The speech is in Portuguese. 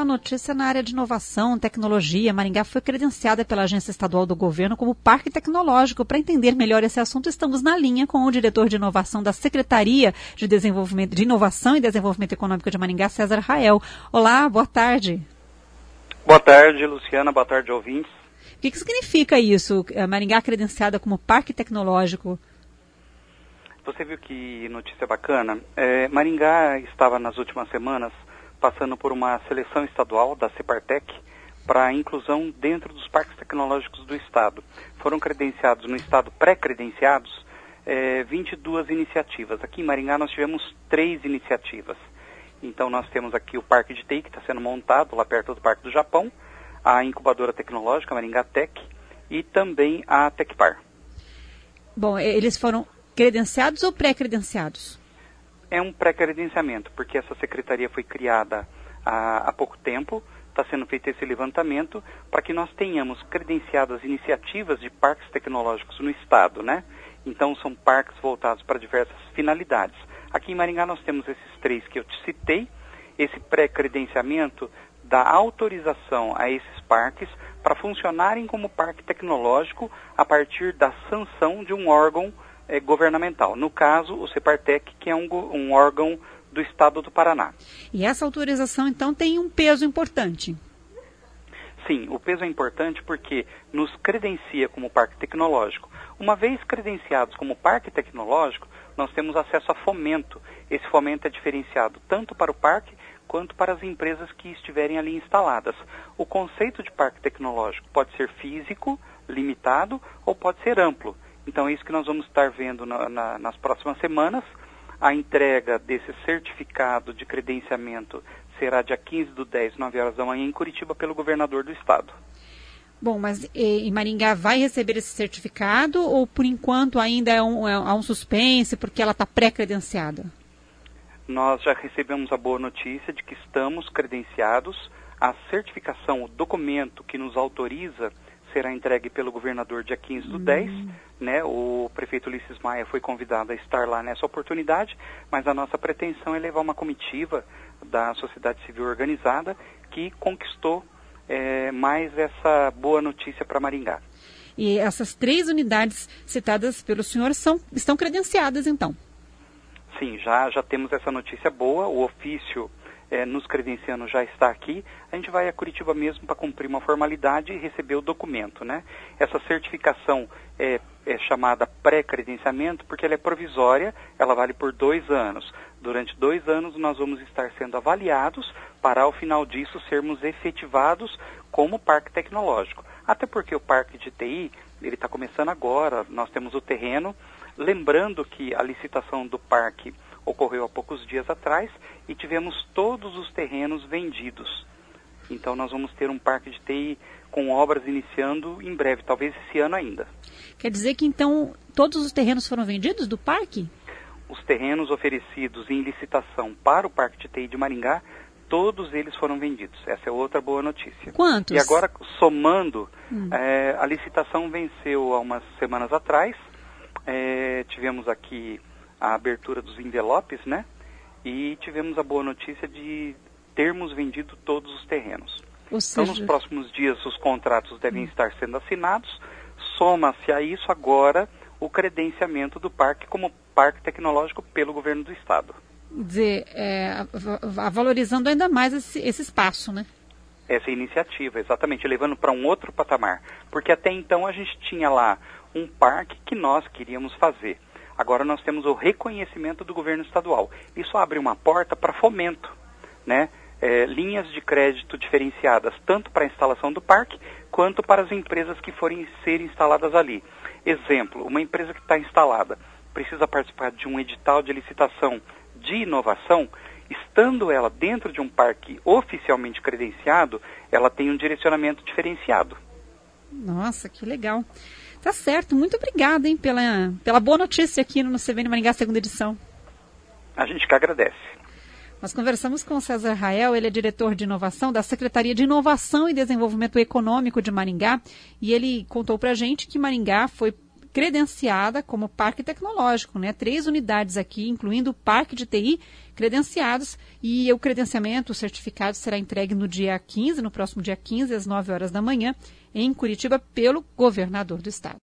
notícia na área de inovação, tecnologia. Maringá foi credenciada pela Agência Estadual do Governo como Parque Tecnológico. Para entender melhor esse assunto, estamos na linha com o diretor de inovação da Secretaria de Inovação e Desenvolvimento Econômico de Maringá, César Rael. Olá, boa tarde. Boa tarde, Luciana. Boa tarde, ouvintes. O que significa isso, Maringá credenciada como Parque Tecnológico? Você viu que notícia bacana? Maringá estava nas últimas semanas passando por uma seleção estadual da Separtec para a inclusão dentro dos parques tecnológicos do Estado. Foram credenciados no Estado, pré-credenciados, 22 iniciativas. Aqui em Maringá nós tivemos 3 iniciativas. Então nós temos aqui o Parque de TI, que está sendo montado lá perto do Parque do Japão, a incubadora tecnológica, Maringá Tech, e também a Tecpar. Bom, eles foram credenciados ou pré-credenciados? É um pré-credenciamento, porque essa secretaria foi criada há pouco tempo, está sendo feito esse levantamento para que nós tenhamos credenciadas iniciativas de parques tecnológicos no Estado, né? Então são parques voltados para diversas finalidades. Aqui em Maringá nós temos esses 3 que eu te citei. Esse pré-credenciamento dá autorização a esses parques para funcionarem como parque tecnológico a partir da sanção de um órgão governamental. No caso, o Separtec, que é um órgão do Estado do Paraná. E essa autorização, então, tem um peso importante? Sim, o peso é importante porque nos credencia como parque tecnológico. Uma vez credenciados como parque tecnológico, nós temos acesso a fomento. Esse fomento é diferenciado tanto para o parque quanto para as empresas que estiverem ali instaladas. O conceito de parque tecnológico pode ser físico, limitado, ou pode ser amplo. Então é isso que nós vamos estar vendo nas próximas semanas. A entrega desse certificado de credenciamento será dia 15/10, 9 horas da manhã, em Curitiba, pelo governador do estado. Bom, mas em Maringá vai receber esse certificado ou por enquanto ainda há um suspense porque ela está pré-credenciada? Nós já recebemos a boa notícia de que estamos credenciados. A certificação, o documento que nos autoriza, será entregue pelo governador dia 15/10, né? O prefeito Ulisses Maia foi convidado a estar lá nessa oportunidade, mas a nossa pretensão é levar uma comitiva da sociedade civil organizada que conquistou mais essa boa notícia para Maringá. E essas 3 unidades citadas pelo senhor estão credenciadas, então? Sim, já temos essa notícia boa. O ofício nos credenciando já está aqui. A gente vai a Curitiba mesmo para cumprir uma formalidade e receber o documento, né? Essa certificação é chamada pré-credenciamento porque ela é provisória, ela vale por 2 anos. Durante 2 anos nós vamos estar sendo avaliados para, ao final disso, sermos efetivados como parque tecnológico. Até porque o parque de TI, ele está começando agora, nós temos o terreno. Lembrando que a licitação do parque ocorreu há poucos dias atrás e tivemos todos os terrenos vendidos. Então nós vamos ter um parque de TI com obras iniciando em breve, talvez esse ano ainda. Quer dizer que então todos os terrenos foram vendidos do parque? Os terrenos oferecidos em licitação para o Parque de TI de Maringá, todos eles foram vendidos. Essa é outra boa notícia. Quantos? E agora, somando, a licitação venceu há umas semanas atrás. Tivemos aqui a abertura dos envelopes, né? E tivemos a boa notícia de termos vendido todos os terrenos. Então, nos próximos dias, os contratos devem estar sendo assinados. Soma-se a isso agora o credenciamento do parque como parque tecnológico pelo governo do estado. Quer dizer, valorizando ainda mais esse espaço, né? Essa iniciativa, exatamente, levando para um outro patamar. Porque até então a gente tinha lá um parque que nós queríamos fazer. Agora nós temos o reconhecimento do governo estadual. Isso abre uma porta para fomento, né? Linhas de crédito diferenciadas, tanto para a instalação do parque, quanto para as empresas que forem ser instaladas ali. Exemplo, uma empresa que está instalada precisa participar de um edital de licitação de inovação. Estando ela dentro de um parque oficialmente credenciado, ela tem um direcionamento diferenciado. Nossa, que legal. Tá certo, muito obrigada, hein, pela boa notícia aqui no CBN Maringá, segunda edição. A gente que agradece. Nós conversamos com o César Rael, ele é diretor de inovação da Secretaria de Inovação e Desenvolvimento Econômico de Maringá, e ele contou pra gente que Maringá foi credenciada como parque tecnológico, né? 3 unidades aqui, incluindo o parque de TI, credenciados, e o credenciamento, o certificado será entregue no dia 15, no próximo dia 15, às 9 horas da manhã, em Curitiba, pelo governador do estado.